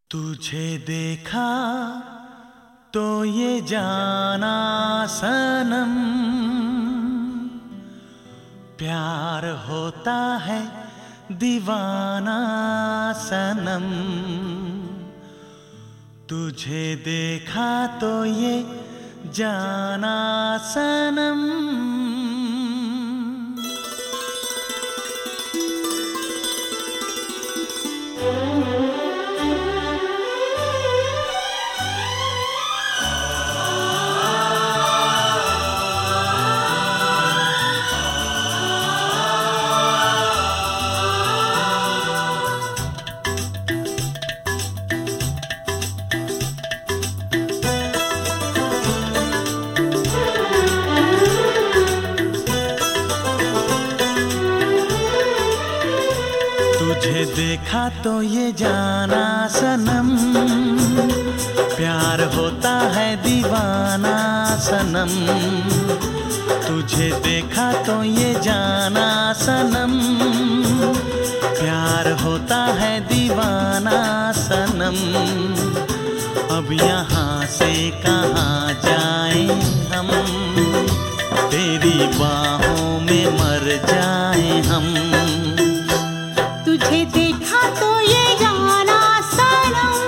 तुझे देखा तो ये जाना सनम, प्यार होता है दीवाना सनम। तुझे देखा तो ये जाना सनम। तुझे देखा तो ये जाना सनम, प्यार होता है दीवाना सनम। तुझे देखा तो ये जाना सनम, प्यार होता है दीवाना सनम। अब यहाँ से कहाँ जाएं हम, तेरी बाहों में मर जाएं हम। तुझे देखा तो ये जाना सनम,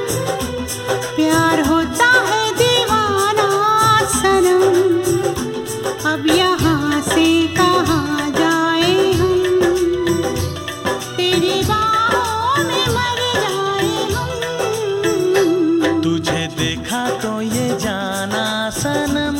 प्यार होता है दीवाना सनम। अब यहाँ से कहाँ जाए हम, तेरी बाहों में मर जाए हम। तुझे देखा तो ये जाना सनम।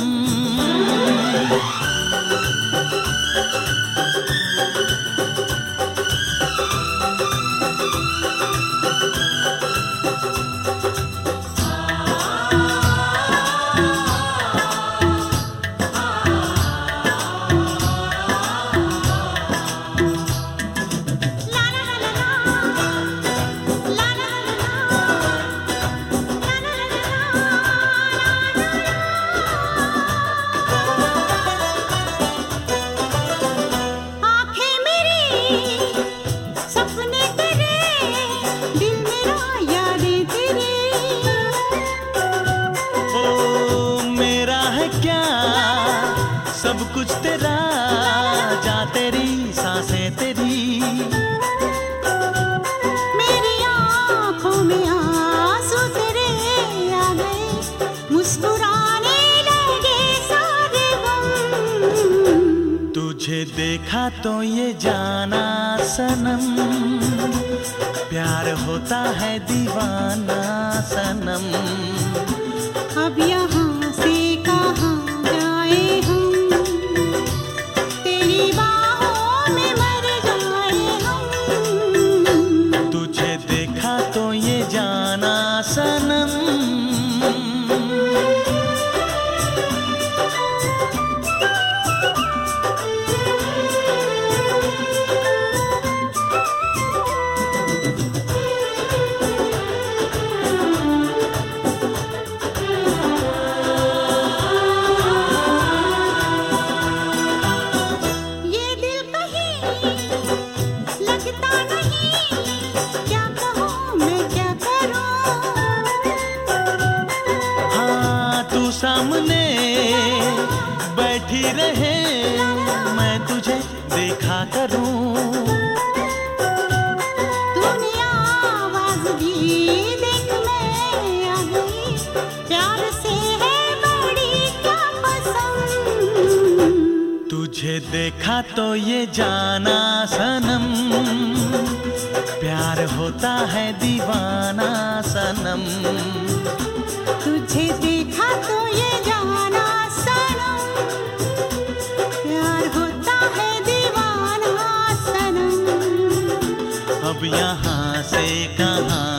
सब कुछ तेरा, जा तेरी सांसें तेरी। मेरी आँखों में आंसू तेरे आ गए, मुस्कुराने लगे सारे गम। तुझे देखा तो ये जाना सनम, प्यार होता है दीवाना सनम। अब यहाँ से कहाँ जाए हम, तेरी बाहों में मर जाए हम। तुझे देखा तो ये जाना सनम। सामने बैठी रहे, मैं तुझे देखा करूं। तूने आवाज दी, देख मैं आ गई, प्यार से है बड़ी क्या पसंद। तुझे देखा तो ये जाना सनम, प्यार होता है दीवाना सनम। तुझे देखा तो ये जाना सनम, प्यार होता है दीवाना सनम। अब यहाँ से कहाँ